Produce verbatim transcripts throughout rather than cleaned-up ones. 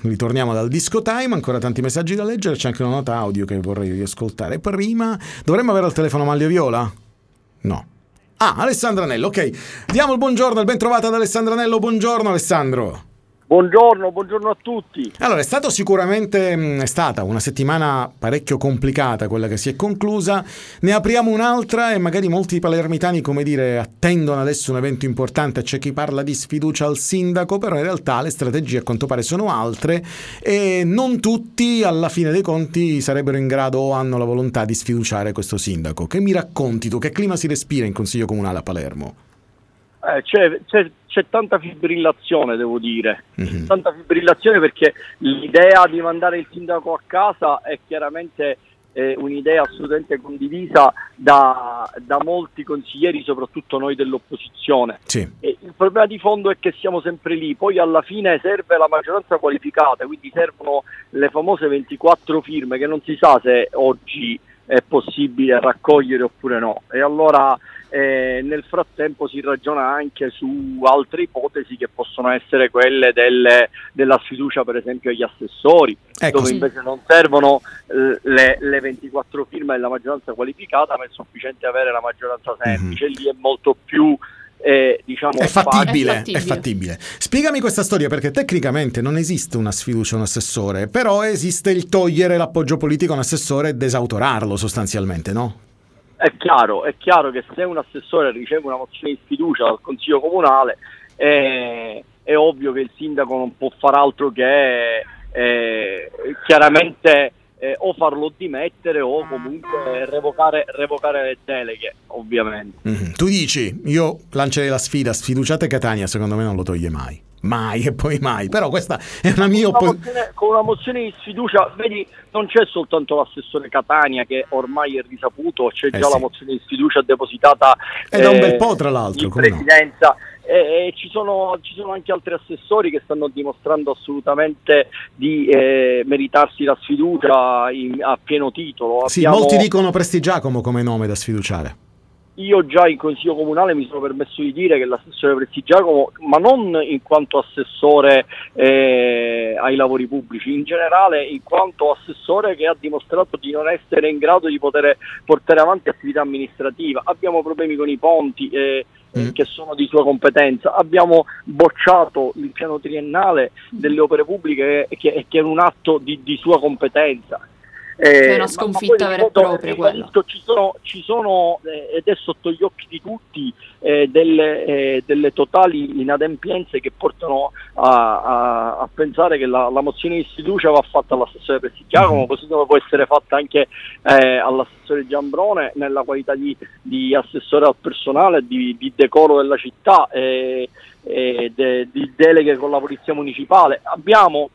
Ritorniamo dal disco time, ancora tanti messaggi da leggere, c'è anche una nota audio che vorrei riascoltare. Prima dovremmo avere al telefono Manlio Viola? No. Ah, Alessandro Anello, ok. Diamo il buongiorno, il ben trovata ad Alessandro Anello. Buongiorno Alessandro. Buongiorno, buongiorno a tutti. Allora, è stato sicuramente, è stata una settimana parecchio complicata quella che si è conclusa. Ne apriamo un'altra e magari molti palermitani, come dire, attendono adesso un evento importante. C'è chi parla di sfiducia al sindaco, però in realtà le strategie a quanto pare sono altre e non tutti alla fine dei conti sarebbero in grado o hanno la volontà di sfiduciare questo sindaco. Che mi racconti tu? Che clima si respira in Consiglio Comunale a Palermo? Eh, c'è, c'è, c'è tanta fibrillazione, devo dire, mm-hmm. tanta fibrillazione perché l'idea di mandare il sindaco a casa è chiaramente eh, un'idea assolutamente condivisa da, da molti consiglieri, soprattutto noi dell'opposizione. Sì. E il problema di fondo è che siamo sempre lì, poi alla fine serve la maggioranza qualificata, quindi servono le famose ventiquattro firme che non si sa se oggi è possibile raccogliere oppure no, e allora eh, nel frattempo si ragiona anche su altre ipotesi che possono essere quelle delle, della sfiducia per esempio agli assessori, ecco, dove sì. invece non servono eh, le, le ventiquattro firme della maggioranza qualificata, ma è sufficiente avere la maggioranza semplice, mm-hmm. lì è molto più Eh, diciamo è, fattibile, è fattibile, è fattibile. Spiegami questa storia, perché tecnicamente non esiste una sfiducia a un assessore, però esiste il togliere l'appoggio politico a un assessore ed esautorarlo sostanzialmente, no? È chiaro, è chiaro che se un assessore riceve una mozione di sfiducia dal Consiglio Comunale è, è ovvio che il sindaco non può far altro che eh, chiaramente Eh, o farlo dimettere o comunque revocare, revocare le deleghe, ovviamente. Mm-hmm. Tu dici, io lancerei la sfida, sfiduciate Catania, secondo me non lo toglie mai. Mai e poi mai, però questa è una mia opposizione. Con una mozione di sfiducia, vedi, non c'è soltanto l'assessore Catania che ormai è risaputo, c'è eh già sì. la mozione di sfiducia depositata e eh, da un bel po' tra l'altro in presidenza. No? E, e ci sono ci sono anche altri assessori che stanno dimostrando assolutamente di eh, meritarsi la sfiducia in, a pieno titolo. Sì, Abbiamo... molti dicono Prestigiacomo come nome da sfiduciare. Io già in Consiglio Comunale mi sono permesso di dire che l'assessore Prestigiacomo, ma non in quanto assessore eh, ai lavori pubblici, in generale in quanto assessore che ha dimostrato di non essere in grado di poter portare avanti attività amministrativa. Abbiamo problemi con i ponti eh, mm. che sono di sua competenza, abbiamo bocciato il piano triennale delle opere pubbliche che, che è un atto di, di sua competenza. È una sconfitta vera e propria quella. Ci sono, ci sono eh, ed è sotto gli occhi di tutti eh, delle, eh, delle totali inadempienze che portano a, a, a pensare che la, la mozione di sfiducia va fatta all'assessore Prestigiacomo, mm-hmm. così come può essere fatta anche eh, all'assessore Giambrone nella qualità di, di assessore al personale, di, di decoro della città e eh, de, di deleghe con la polizia municipale. Abbiamo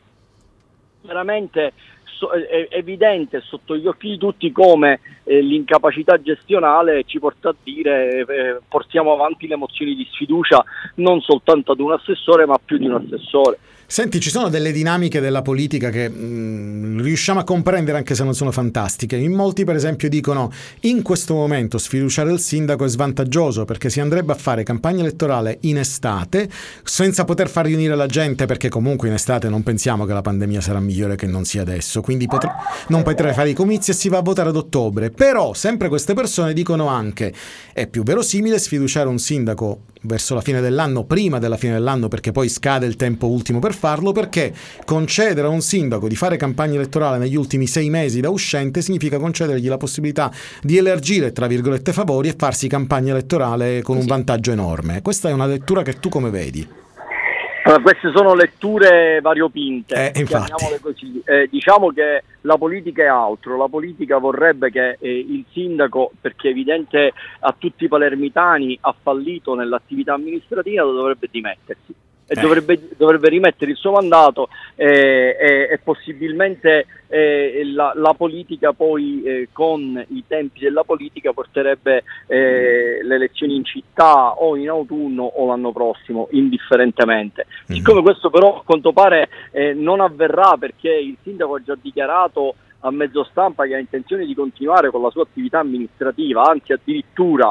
veramente è evidente sotto gli occhi di tutti come eh, l'incapacità gestionale ci porta a dire eh, portiamo avanti le mozioni di sfiducia non soltanto ad un assessore ma a più di un assessore. Senti, ci sono delle dinamiche della politica che mh, riusciamo a comprendere anche se non sono fantastiche. In molti per esempio dicono in questo momento sfiduciare il sindaco è svantaggioso perché si andrebbe a fare campagna elettorale in estate senza poter far riunire la gente, perché comunque in estate non pensiamo che la pandemia sarà migliore che non sia adesso, quindi potre- non potrei fare i comizi e si va a votare ad ottobre. Però sempre queste persone dicono anche è più verosimile sfiduciare un sindaco verso la fine dell'anno, prima della fine dell'anno, perché poi scade il tempo ultimo per farlo, perché concedere a un sindaco di fare campagna elettorale negli ultimi sei mesi da uscente significa concedergli la possibilità di elargire tra virgolette favori e farsi campagna elettorale con un vantaggio enorme. Questa è una lettura che tu come vedi? Allora, queste sono letture variopinte, eh, chiamiamole così. Eh, diciamo che la politica è altro, la politica vorrebbe che eh, il sindaco, perché è evidente a tutti i palermitani, ha fallito nell'attività amministrativa, dovrebbe dimettersi e eh. dovrebbe, dovrebbe rimettere il suo mandato eh, eh, e possibilmente eh, la, la politica poi eh, con i tempi della politica porterebbe eh, le elezioni in città o in autunno o l'anno prossimo, indifferentemente. Mm-hmm. Siccome questo però a quanto pare eh, non avverrà perché il sindaco ha già dichiarato a mezzo stampa che ha intenzione di continuare con la sua attività amministrativa, anzi addirittura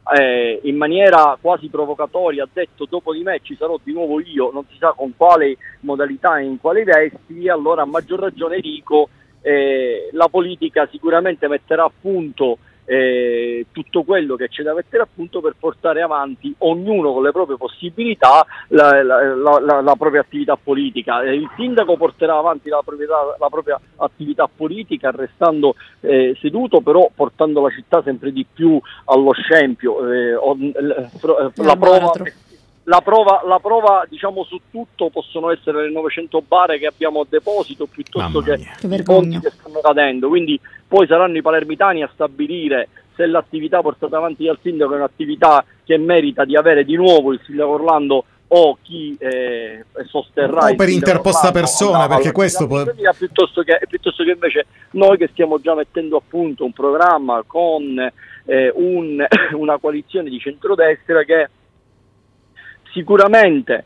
eh, in maniera quasi provocatoria ha detto dopo di me ci sarò di nuovo io, non si sa con quale modalità e in quali vesti, allora a maggior ragione dico eh, la politica sicuramente metterà a punto Eh, tutto quello che c'è da mettere a punto per portare avanti, ognuno con le proprie possibilità, la, la, la, la, la propria attività politica. Eh, il sindaco porterà avanti la, proprietà, la propria attività politica restando eh, seduto, però portando la città sempre di più allo scempio. Eh, o, eh, la prova La prova, la prova diciamo su tutto possono essere le novecento bare che abbiamo a deposito piuttosto che, che i ponti che stanno cadendo, quindi poi saranno i palermitani a stabilire se l'attività portata avanti dal sindaco è un'attività che merita di avere di nuovo il sindaco Orlando o chi eh, sosterrà o per interposta Orlando, persona alla, perché alla questo può... piuttosto che, piuttosto che invece noi che stiamo già mettendo a punto un programma con eh, un, una coalizione di centrodestra che sicuramente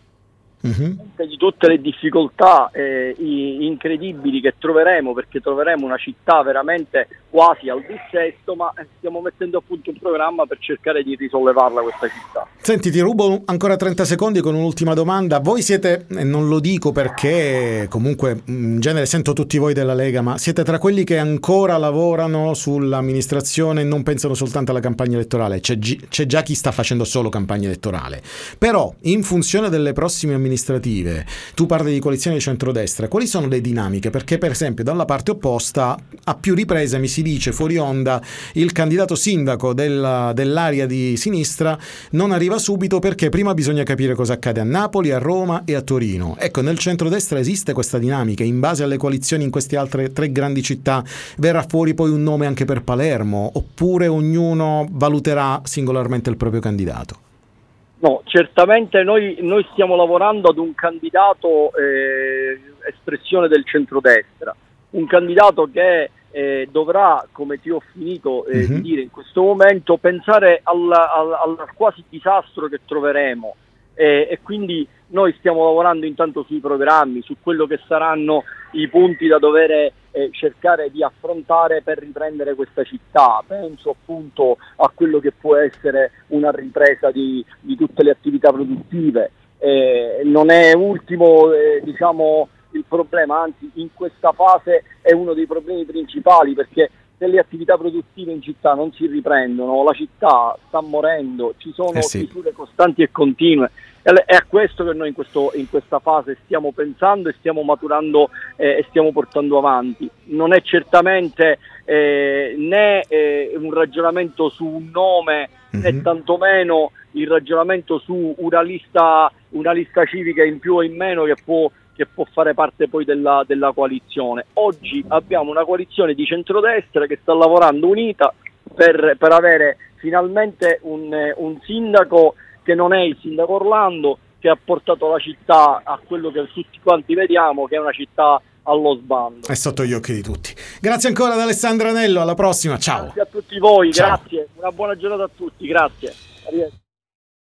uh-huh. di tutte le difficoltà eh, incredibili che troveremo, perché troveremo una città veramente quasi al dissesto, ma stiamo mettendo a punto un programma per cercare di risollevarla questa città. Senti, ti rubo ancora trenta secondi con un'ultima domanda. Voi siete, e non lo dico perché comunque in genere sento tutti voi della Lega, ma siete tra quelli che ancora lavorano sull'amministrazione e non pensano soltanto alla campagna elettorale? C'è, gi- c'è già chi sta facendo solo campagna elettorale, però in funzione delle prossime amministrative tu parli di coalizione di centrodestra, quali sono le dinamiche? Perché per esempio dalla parte opposta a più riprese mi si dice fuori onda il candidato sindaco della, dell'area di sinistra non arriva subito perché prima bisogna capire cosa accade a Napoli, a Roma e a Torino. Ecco, nel centrodestra esiste questa dinamica, in base alle coalizioni in queste altre tre grandi città verrà fuori poi un nome anche per Palermo, oppure ognuno valuterà singolarmente il proprio candidato? No, certamente noi, noi stiamo lavorando ad un candidato eh, espressione del centrodestra, un candidato che eh, dovrà, come ti ho finito eh, uh-huh. di dire in questo momento, pensare al, al, al quasi disastro che troveremo eh, e quindi noi stiamo lavorando intanto sui programmi, su quello che saranno i punti da dover eh, cercare di affrontare per riprendere questa città. Penso appunto a quello che può essere una ripresa di, di tutte le attività produttive. Eh, non è ultimo eh, diciamo il problema, anzi in questa fase è uno dei problemi principali, perché se le attività produttive in città non si riprendono, la città sta morendo, ci sono eh sì. chiusure costanti e continue. È a questo che noi in, questo, in questa fase stiamo pensando e stiamo maturando eh, e stiamo portando avanti. Non è certamente eh, né eh, un ragionamento su un nome, mm-hmm. né tantomeno il ragionamento su una lista, una lista civica in più o in meno che può, che può fare parte poi della, della coalizione. Oggi abbiamo una coalizione di centrodestra che sta lavorando unita per, per avere finalmente un, un sindaco che non è il sindaco Orlando, che ha portato la città a quello che tutti quanti vediamo, che è una città allo sbando. È sotto gli occhi di tutti. Grazie ancora ad Alessandro Anello, alla prossima, ciao. Grazie a tutti voi, ciao. Grazie, una buona giornata a tutti, grazie. Arrivederci.